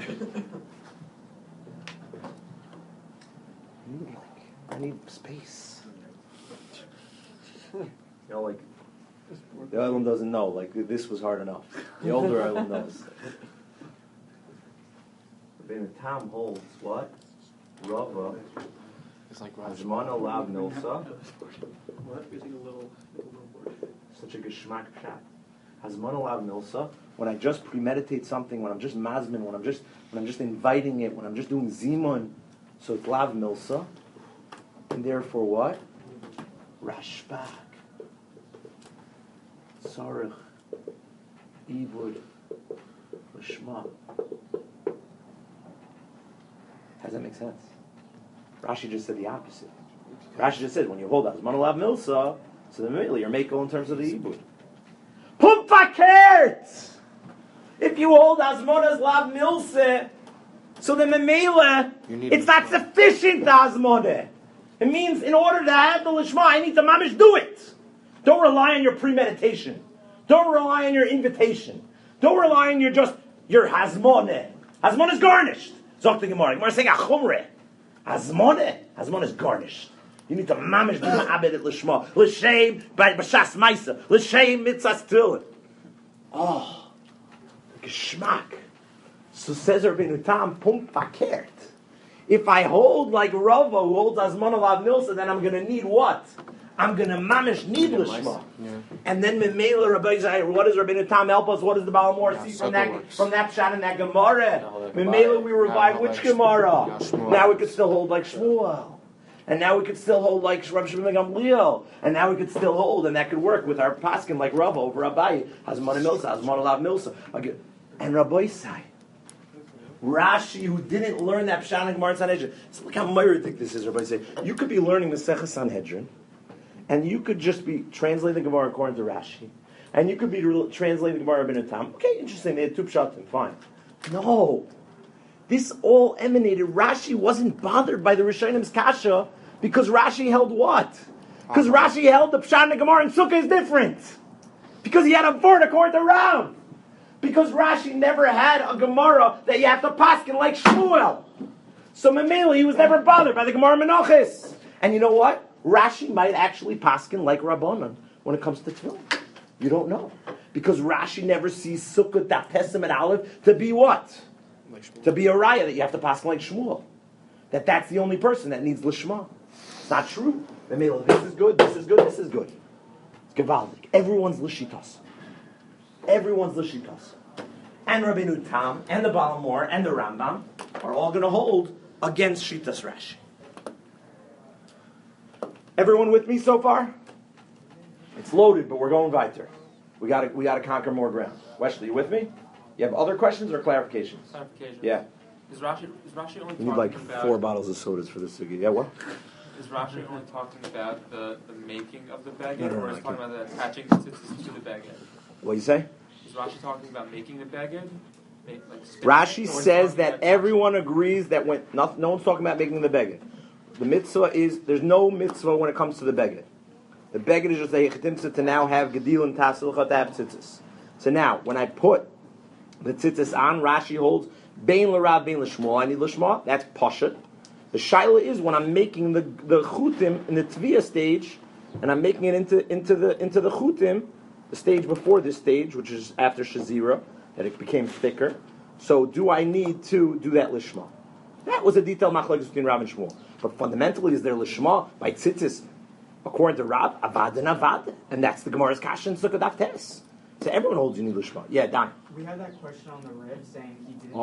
I need space. You know, like, the other one doesn't know, like, this was hard enough. The older other one knows. Rabbeinu Tam holds what? Rava. It's like Hazmana lav milsa. What? Using a little word. Such a geschmack pshat. Hazmana lav milsa. When I just premeditate something, when I'm just mazmin, when I'm just inviting it, when I'm just doing zimun, so it's lav milsa. And therefore what? Rashbak. Sarich. Ibud. Lishma. How does that make sense? Rashi just said the opposite. Rashi just said when you hold Hazmana lav milsa, so then immediately you're mako in terms of the ibud. Pumpakert! If you hold Hazmona's lav milsa, so then memela, it's not sufficient to Hazmona. It means in order to have the lishma, I need to mamish do it. Don't rely on your premeditation. Don't rely on your invitation. Don't rely on your Hazmona. Hazmona is garnished. Zok the Gemara. Gemara is saying achumre. Hazmona is garnished. You need to mamish do ma'abed at lishma. L'shem b'shas ma'isa. L'shem mitzas tefillin. Oh, geschmack. So says Rabbeinu Tam, pum fakert. If I hold like Rava, who holds Hazmana lav milsa, then I'm going to need what? I'm going to mamish need lishma. Yeah. And then memela Rabbi Zayir, what does Rabbeinu Tam help us? What does the Balamor see from that shot in that Gemara? Memela we revive which Gemara? Now we could still hold like Shmuel. And now we could still hold like Rav Shimon Gamliel. And now we could still hold, and that could work with our paskin like Rava over Abaye. Hazmana milsa, Hazmana lav milsa. And Rabbi Sai. Rashi, who didn't learn that Pshat in Gemara Sanhedrin. So look how myritic this is, Rabbi Say. You could be learning the Seches Sanhedrin, and you could just be translating the Gemara according to Rashi, and you could be translating the Gemara Rabbeinu Tam. Okay, interesting, they had two Pshatim, fine. No. This all emanated, Rashi wasn't bothered by the Rishonim's Kasha, because Rashi held what? Because Rashi held the Pshat in the Gemara and Sukkah is different. Because he had a word according to Rav. Because Rashi never had a Gemara that you have to paskin like Shmuel. So Memeli, he was never bothered by the Gemara Menachos. And you know what? Rashi might actually paskin like Rabbanan when it comes to Tefillin. You don't know. Because Rashi never sees Sukkah, Dapesim, and Aleph to be what? To be a raya that you have to paskin like Shmuel. That's the only person that needs Lishma. It's not true. Memeli, this is good, this is good, this is good. It's Gevaldik. Everyone's Lishitas. Everyone's Lishitas. And Rabbeinu Tam, and the Balamor, and the Rambam are all going to hold against Shitas Rashi. Everyone with me so far? It's loaded, but we're going weiter. We gotta conquer more ground. Wesley, you with me? You have other questions or clarifications? Clarification. Yeah. Is Rashi only We need talking like about 4 bottles of sodas for this sugi. Yeah, what? Is Rashi only talking about the making of the baguette, No, or is I he talking can't. about the attaching the tzitzis to the baguette? What you say? Is Rashi talking about making the baguette? Rashi says that everyone agrees that when no one's talking about making the beged. The mitzvah is there's no mitzvah when it comes to the beged. The beged is just a chetimtza to now have gedil and tasilcha to have tzitzis. So now when I put the tzitzis on, Rashi holds bein l'rav bein l'shmuel. I need l'shmuel. That's pashut. The shaila is when I'm making the chutim in the tviyah stage, and I'm making it into the chutim, the stage before this stage, which is after shazira, that it became thicker. So do I need to do that lishma? That was a detailed machlokes between Rav and Shmuel. But fundamentally, is there lishma by tzitzis? According to Rav, avad and avad, and that's the Gemara's kasha in Sukkot Daf Tes. So everyone holds you need lishma. Yeah, Donnie. We had that question on the Riv saying he didn't.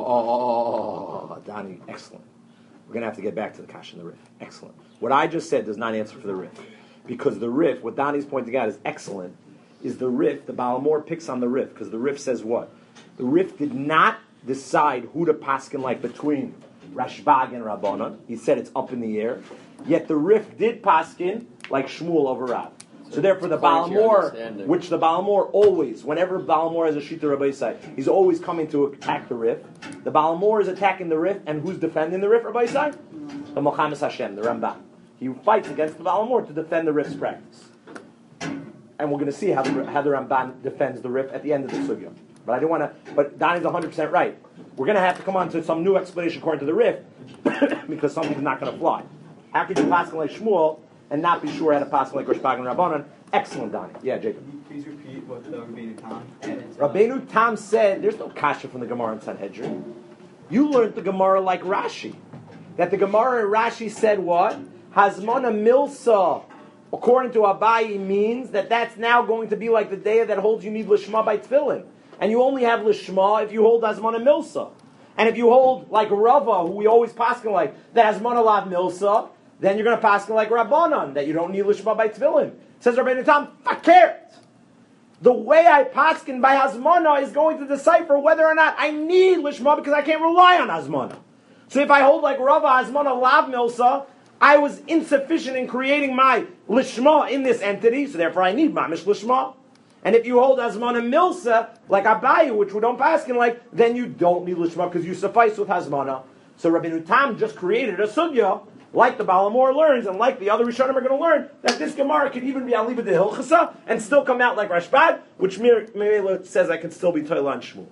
Donnie, excellent. We're going to have to get back to the kasha in the Rif. Excellent. What I just said does not answer for the Rif. Because the Rif, what Donnie's pointing out is excellent, is the Rif, the Baal Mor picks on the Rif, because the Rif says what? The Rif did not decide who to paskin like between Rashbag and Rabbanan. He said it's up in the air. Yet the Rif did paskin like Shmuel over Rav. So therefore the Baal Mor, which the Baal Mor always, whenever Baal Mor has a Shita Rabbi Sai, he's always coming to attack the Rif. The Baal Mor is attacking the Rif, and who's defending the Rif, Rabbi Sai? The Mochamis Hashem, the Rambam. He fights against the Baal Mor to defend the Rif's practice. And we're going to see how the Ramban defends the Rif at the end of the sugya. But I don't want to. But Donnie's 100% right. We're going to have to come on to some new explanation according to the Rif, because something's not going to fly. How could you pass like Shmuel and not be sure how to pass like Rashbag and Rabbanan? Excellent, Donnie. Yeah, Jacob. Please repeat what Rabbeinu Tam added. Rabbeinu Tam said, "There's no kasha from the Gemara in Sanhedrin. You learned the Gemara like Rashi. That the Gemara in Rashi said what? Hazmana milsa." According to Abayi, means that that's now going to be like the day that holds you need lishma by tefillin. And you only have lishma if you hold Hazmana Milsa. And if you hold like Rava, who we always paskin like, that Hazmana Lav Milsa, then you're going to paskin like Rabbanan, that you don't need lishma by tefillin. Says Rabbeinu Tam, fakert. The way I paskin by Hazmana is going to decipher whether or not I need lishma because I can't rely on Hazmana. So if I hold like Rava, Hazmana Lav Milsa, I was insufficient in creating my lishma in this entity, so therefore I need mamish lishma. And if you hold Hazmana Milsa, like Abayu, which we don't paskin like, then you don't need lishma because you suffice with Hazmana. So Rabbeinu Tam just created a sugya, like the Baal Mor learns, and like the other Rishonim are going to learn, that this Gemara could even be Aliba de Hilchasa, and still come out like Rashbad, which Meila says I can still be Toila and Shmuel.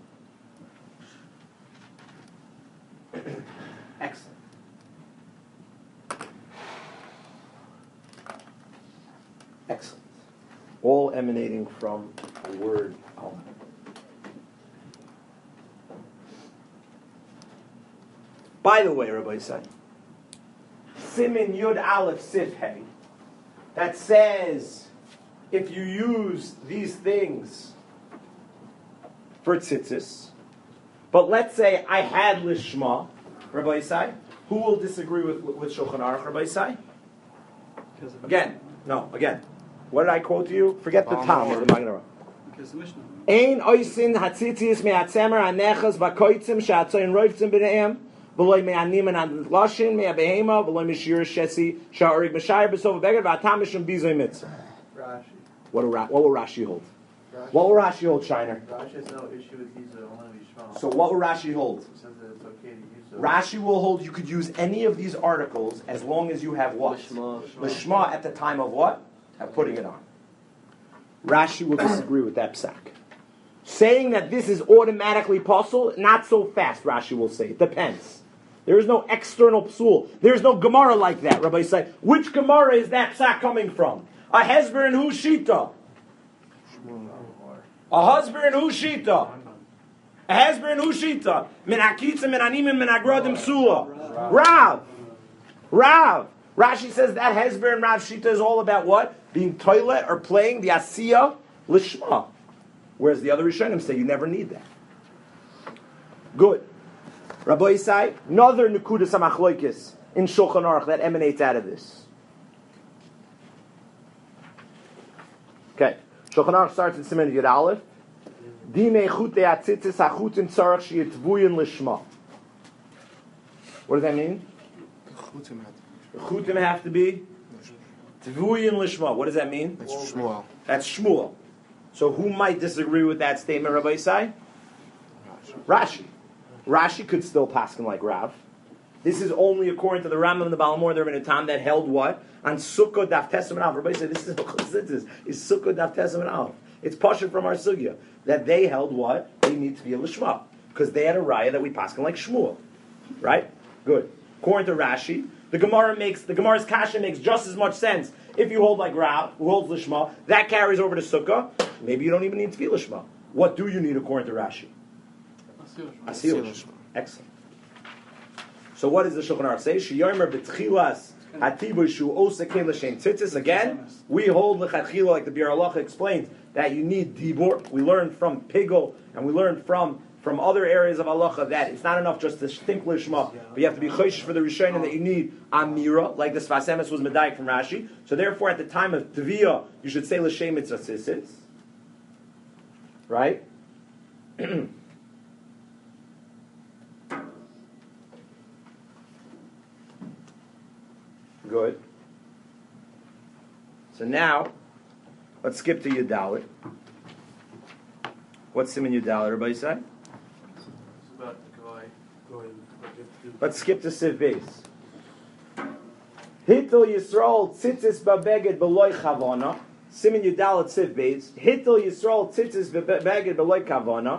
Excellent. Excellent. All emanating from the word Allah. By the way, Rabbi Yisai, Simin Yud Aleph Sif Hey, that says if you use these things for tzitzis, but let's say I had lishma, Rabbi Yisai, who will disagree with Shulchan Aruch, Rabbi Yisai? Again. What did I quote to you? Forget the Tam of the Magen Because the Mishnah. Ein oisin hatzitzis me'atzemer anechas v'koitzim she'atzoyin roivtzim b'ne'em v'loi me'anim and adlashin me'abehema v'loi mishir shesi sha'orig m'shayir b'sov v'beged v'atam mishum bizoi mitzvah. Rashi. What will Rashi hold? What will Rashi hold, Shiner? Rashi has no issue with these only Yishmael. So what will Rashi hold? It says that it's okay to use them. Rashi will hold you could use any of these articles as long as you have what? Lishma at the time of what? Of putting it on. Rashi will disagree with that psak. Saying that this is automatically possible, not so fast, Rashi will say. It depends. There is no external psul. There is no Gemara like that, Rabbi say. Which Gemara is that psak coming from? A Hezber and Hushita. A Hezber and Hushita. A Hezber and Hushita. Min Hakitza, min Animim, min Agradim Sula. Rav. Rashi says that Hezber and Rav Shita is all about what? Being toilet or playing the Asiya Lishma. Whereas the other Rishonim say you never need that. Good. Rabbi Yisai, another Nekudas HaMachloikis in Shulchan Aruch that emanates out of this. Okay. Shulchan Aruch starts in Siman Yud Aleph. Dime chute atzitzis hachutin tzarech sheyitvuyin lishma. What does that mean? Chutim had The chutim have to be tvuyin lishma. What does that mean? That's Shmuel. That's Shmuel. So who might disagree with that statement, Rabbi Isai? Rashi. Rashi could still paskin like Rav. This is only according to the Rambam and the Balamor. They're in a time that held what? On Sukkot Daf Tesam and Alf. Everybody said this is Sukkot Daf Tesam and Alf. It's Pasha from our sugya that they held what? They need to be a lishma because they had a raya that we paskin like Shmuel, right? Good. According to Rashi, the Gemara's kasha makes just as much sense if you hold like Rav, who holds lishma. That carries over to Sukkah. Maybe you don't even need to be lishma. What do you need according to Rashi? Asiyah lishma. Excellent. So what does the Shulchan Aruch say? Sheyomer b'tchilas hatibu shu osekein l'shem tzitzis. Again, we hold l'chadchila, like the Biur Halacha explains, that you need dibur. We learned from Pigel, and we learned from other areas of halacha that it's not enough just to think lishma, but you have to be choishish for the rishonim that you need amira, like the Sfas Emes was medayik from Rashi. So therefore, at the time of Teviyah, you should say l'shem tzitzis, right? Good. So now, let's skip to Yudalit. What's Siman Yudalit, everybody say? Let's skip to Siv Beis. Hitel Yisrael tzitzis babeged beloy chavana. Siman Yudalit Siv Beis. Hitel Yisrael tzitzis babeged beloy chavana.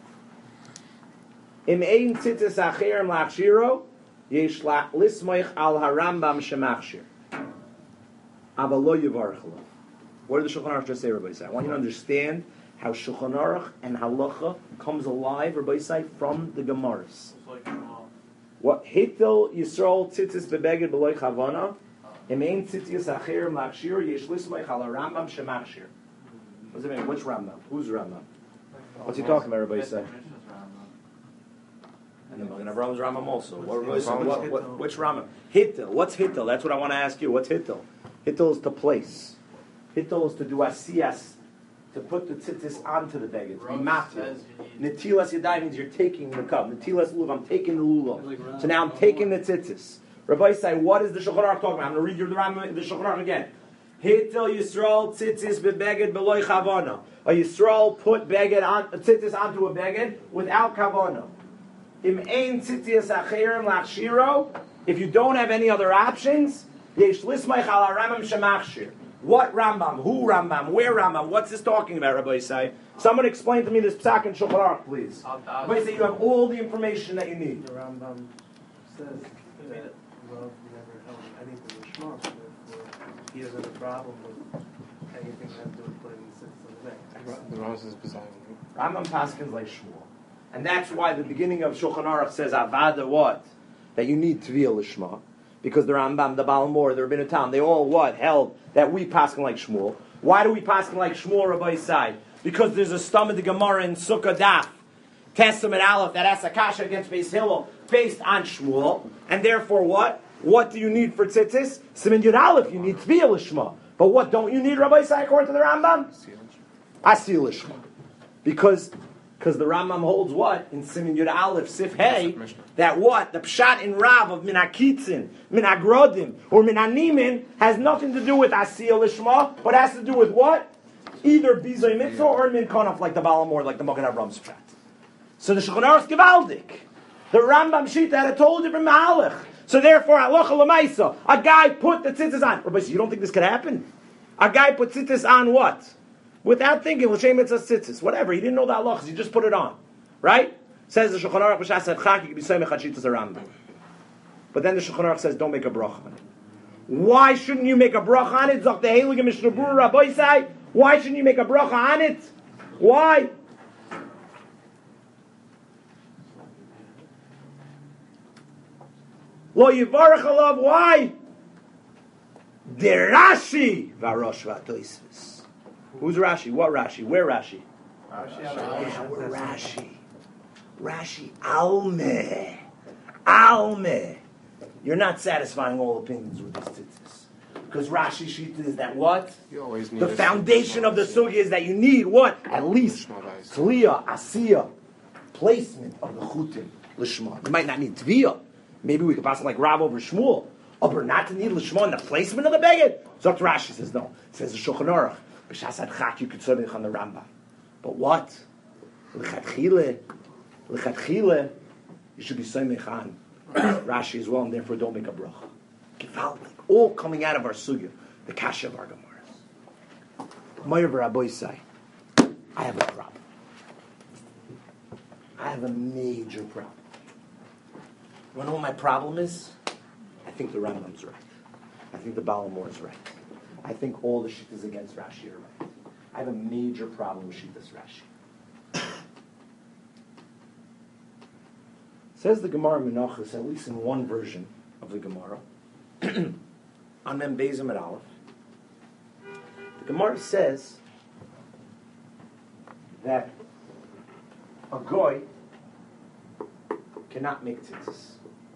Im ein tzitzis acherim lachshiro. Yesh lismoich al harambam shemachshir. Avalo yivarach lo. What did the Shulchan Aruch just say, Rabbi Yisai? I want you to understand how Shulchan Aruch and Halacha comes alive, Rabbi Yisai, from the Gemaras. What Hitel Yisrael tzitzis bebeged beloy chavana, emein tzitzis acherim lachshir yesh lismoich al harambam shemachshir. What does it mean? Which Rambam? Who's Rambam? What's he talking about, Rabbi Yisai? And the Magen Avraham is Rambam also. Which Rambam? Hittel. What's Hittel? That's what I want to ask you. What's Hittel? Hittel is to place. Hittel is to do asiyas, to put the tzitzis onto the beged. To be matir. Netilas yadai means you're taking the cup. Netilas lulav, I'm taking the lulav. So now I'm taking the tzitzis. Rabbi say, what is the Shulchan Aruch talking about? I'm going to read you the Rambam, the Shulchan Aruch again. Hittel Yisrael tzitzis bebeged beloy chavana. A Yisrael put beged on tzitzis onto a beged without kavana. If you don't have any other options, yesh lismach al Rambam shemachshir. What Rambam? Who Rambam? Where Rambam? What's this talking about, Rabbi Yisai? Someone explain to me this psak in Shulchan Aruch, please. Rabbi Yisai, you have all the information that you need. The Rambam says that love never held anything with Shema, so therefore he doesn't have a problem with anything that has to do with putting the sits on the back. The Rambam is bizarre. Rambam paskins like Shmuel. And that's why the beginning of Shulchan Aruch says Avada what? That you need Tviyah Lishma. Because the Rambam, the Balamor, the Rabbeinu Tam, they all what? Held that we paskin like Shmuel. Why do we paskin like Shmuel, Rabbi Yisai? Because there's a stomach the Gemara in Sukkah Daf, Testament Aleph, that asks Akasha against Beis Hillel, based on Shmuel. And therefore what? What do you need for tzitzis? Siman Yud Aleph, you need Tviyah Lishma. But what don't you need, Rabbi Yisai, according to the Rambam? Asiyah Lishma. Because the Rambam holds what? In Siman Yud Aleph, Sif Hey, that what? The Pshat in Rav of Min HaKitzin, Min HaGrodim, or Min HaNimin has nothing to do with Asiyah Lishma, but has to do with what? Either Bizoy Mitzvah or Min Konaf, like the Balamor, like the Magen Avraham Pshat. So the Shulchan Aruch Gevaldik. The Rambam Shita had a total different Mahalach. So therefore, Halacha L'maisa, a guy put the tzitzis on. Rabbi, you don't think this could happen? A guy put tzitzis on what? Without thinking, l'shem mitzvah tzitzis, whatever. He didn't know the halachas. He just put it on, right? Says the Shulchan Aruch b'shas adchak, you can be soymech hadshitas Rambam. But then the Shulchan Aruch says, don't make a bracha on it. Why shouldn't you make a bracha on it? Zok the heilige Mishnah Berurah Rabbi Yisai. Why shouldn't you make a bracha on it? Why? Lo yivarach alav. Why? Derashi varosh v'atoisvis. Who's Rashi? What Rashi? Where Rashi? Where Rashi? Rashi Alme. You're not satisfying all opinions with these tzitzis. Because Rashi Shita is that what? You always need The a foundation Lishma of the Ba'asiyah. sugya is that you need what? At least Lishma Ba'asiyah. Tliya, Asiya, placement of the chutim, Lishma. You might not need Tviya. Maybe we could pass it like Rav over Shmuel. Oh, but not to need Lishma in the placement of the beged? Dr. Rashi says no. It says the Shulchan Aruch. B'shas Adchak, you could say it on the Rambam. But what? L'chatchile, you should be Soymech on Rashi as well, and therefore don't make a bracha. Gewaltig. All coming out of our sugya, the kasha of our gemaras. Meir v'Rabbi say, I have a problem. I have a major problem. You want to know what my problem is? I think the Rambam's right. I think the Balamor is right. I think all the shittas against Rashi are right. I have a major problem with shittas Rashi. Says the Gemara Menachos, at least in one version of the Gemara, on Mem Bezim at Aleph, the Gemara says that a goy cannot make tzitzis.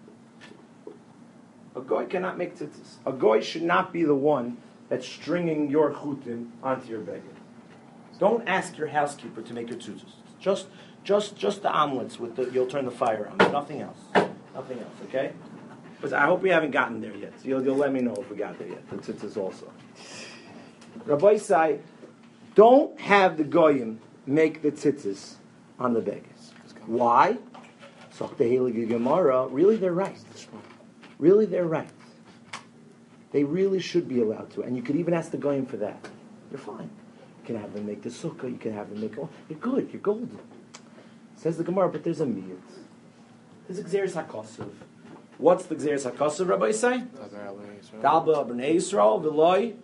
A goy cannot make tzitzis. A goy should not be the one that's stringing your chutim onto your beged. Don't ask your housekeeper to make your tzitzis. Just the omelets with the. You'll turn the fire on. Nothing else. Nothing else. Okay. But I hope we haven't gotten there yet. So you'll let me know if we got there yet. The tzitzis also. Rabbi Sai, don't have the goyim make the tzitzis on the beggars. Why? So the Heilige Gemara, really they're right. Really they're right. They really should be allowed to. And you could even ask the goyim for that. You're fine. You can have them make the sukkah, you can have them make... Oh, you're good, you're golden. Says the Gemara, but there's a miyut. There's a Gzeres HaKosuv. What's the Gzeres HaKosuv, Rabbi Say? Dalba b'nei Yisrael, v'loi...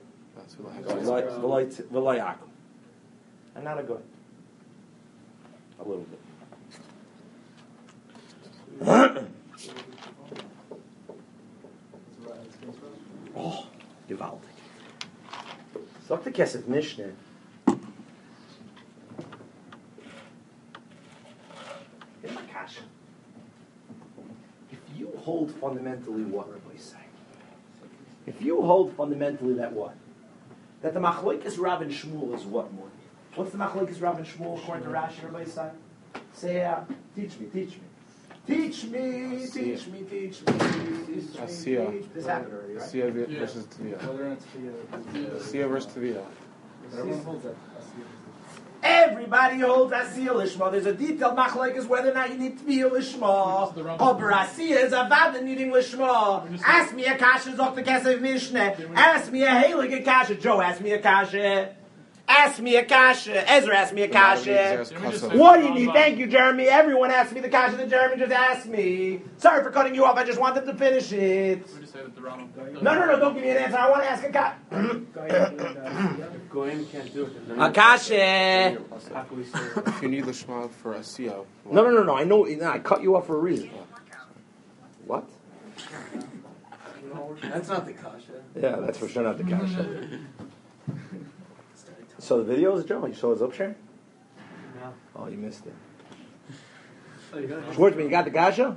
V'loi akum. And not a good. A little bit. Oh, gewaltig. Sagt der Kesef Mishneh. In my kasha. If you hold fundamentally what Rabbi say? If you hold fundamentally that what? That the Machlokes Rav and Shmuel is what more? What's the Machlokes Rav and Shmuel according to Rashi, Rabbi say? Say, teach me. Teach me. Asiya. This happened already, right? Asiya versus Tviya. Whether it's the Asiya versus Tviya. everyone holds that. Everybody holds Asiya Lishma. There's a detailed machlokes whether or not you need to be Lishma. Or Asiya is a vada needing Lishma. Ask me a kasha, Zok the Kesef Mishneh. Ask me a heilige kasha. Joe, ask me a kasha. Ask me a kasha. Ezra asked me a kasha. What do you need? Thank you, Jeremy. Everyone asked me the kasha that Jeremy just asked me. Sorry for cutting you off. I just wanted to finish it. We just say that the Rambam. No. Don't give me an answer. I want to ask a kasha. If Goyim can't do it, then A kasha. how can we say If you need Lishma for Asiya... No. I know. I cut you off for a reason. What? That's not the kasha. Yeah, that's for sure not the kasha. So the video is Joe. You saw his upshare? no? Oh, you missed it. Oh, you got it? Schwartzman, you got the kasha?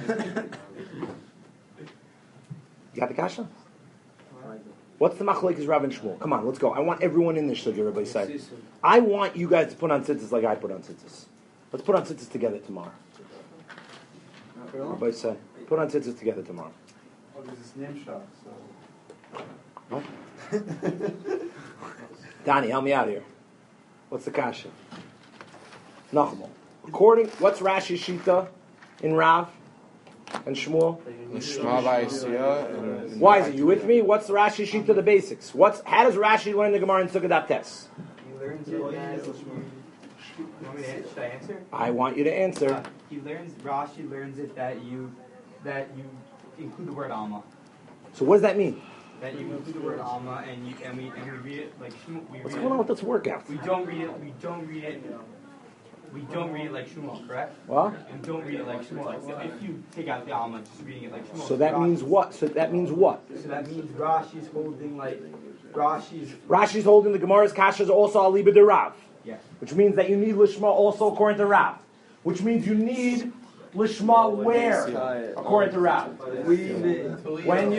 You got the kasha? What's the machlokes Rav and Shmuel? Come on, let's go. I want everyone in this sugya, everybody say. I want you guys to put on tzitzis like I put on tzitzis. Let's put on tzitzis together tomorrow. Everybody say. Put on tzitzis together tomorrow. Oh, there's this name shop, so. What? Donnie, help me out here. What's the kasha? Nachmal. What's Rashi's shita in Rav and Shmuel? Lishma Ba'asiyah and... Why is it? You with me? What's the Rashi shita? The basics. How does Rashi learn the Gemara in Sukkot Tes? He learns it that should I answer? I want you to answer. Rashi learns it that you include the word Alma. So what does that mean? That you include the word Alma and we read it like we What's read going on it. with this workout? We don't read it like Shmuel, correct? What? And don't read it like Shmuel. So if you take out the Alma, just reading it like Shmuel. So that means what? So that means what? So that means Rashi's holding like Rashi's. Rashi's holding the Gemara's kasha is also aliba de Rav. Yes. Which means that you need Lishma also according to Rav. Which means you need lishma where? According to Rav. When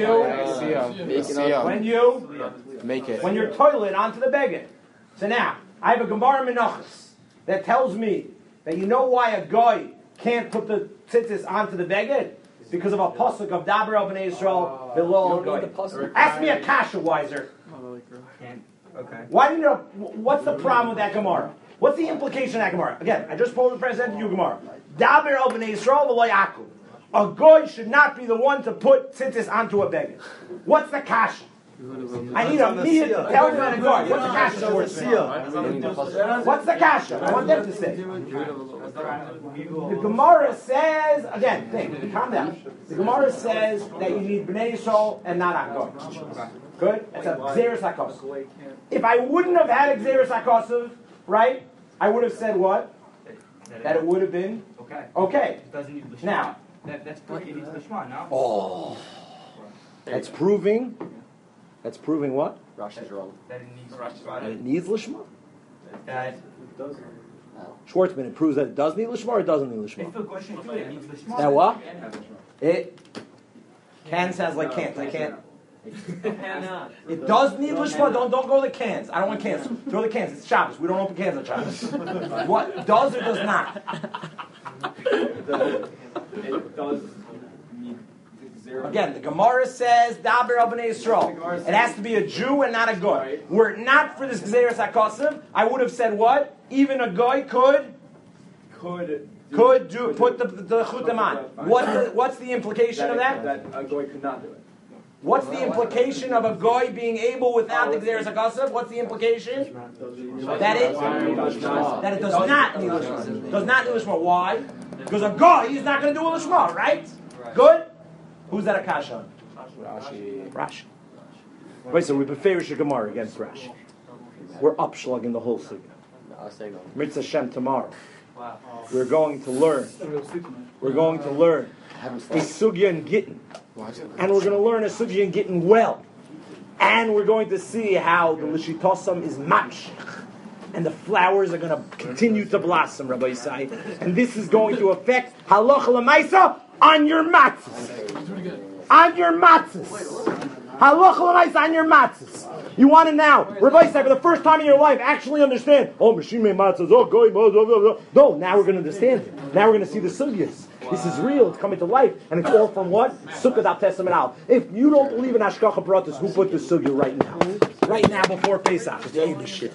you Make it. when your toilet onto the beged. So now, I have a Gemara Menachos that tells me that you know why a guy can't put the tzitzis onto the beged? Because of a pasuk of Daber el Bnei Yisrael below goy. Ask me a kasha wiser. Okay. Why do you know? What's the problem with that Gemara? What's the implication of that Gemara? Again, I just presented you Gemara. Daber el Bnei Yisrael v'lo yaku. A goy should not be the one to put tzitzis onto a beged. What's the kasha? I need a meter to tell me that a goy. What's the kasha towards me? What's the kasha? I want them to say. The Gemara says, again, think, calm down. The Gemara says that you need Bnei Yisrael and not a goy. Good? That's a Xeris HaKosov. If I wouldn't have had a Xeris HaKosov, right, I would have said what? That it would have been okay. It doesn't need lishma. Now, that's proving it needs lishma, no? oh, that's proving what? Rashi's wrong. That it needs That it needs lishma. that Schwartzman, it proves that it does need lishma or it doesn't need if lishma. a goy should do it, it needs lishma. That what? It can sounds like can't. I can't. It does need lishma. Don't go to the cans. I don't want cans. Throw the cans. It's Shabbos. We don't open cans on Shabbos. What does or does not? It does need zero. Again, the Gemara says Daber el Bnei Yisrael. It has to be a Jew and not a goy. Were it not for this Gzeres HaKosav, I would have said what? Even a goy could do put the chutam on. What's the implication of that? That a goy could not do it. What's the implication of a goy being able without the Gzeres HaKosav? What's the implication? That it does not need lishma. Does not need lishma. Why? Because a goy is not going to do a lishma, right? Good. Who's that akasha? Rashi. Right, so we beferish a Gemara against Rashi. We're upslugging the whole sugya. Mitzvah Shem tomorrow. We're going to learn. We're going to learn a sugya in Gittin. And we're going to learn a sugya in Gittin well. And we're going to see how the Lishitosam is match. And the flowers are going to continue to blossom, Rabbi Yisai. And this is going to affect halacha l'maisa on your matzahs. On your matzahs. Halacha l'maisa on your matzahs. You want to now, Rabbi Yisai, for the first time in your life, actually understand, oh, Meshime matzahs, oh, goy, blah, blah, blah. No, now we're going to understand it. Now we're going to see the sugyas. This is real, it's coming to life, and it's all from what? Sukkah Daf Testament Al. If you don't believe in Hashgacha Pratis, who put the sugya right now? Right now before Pesach.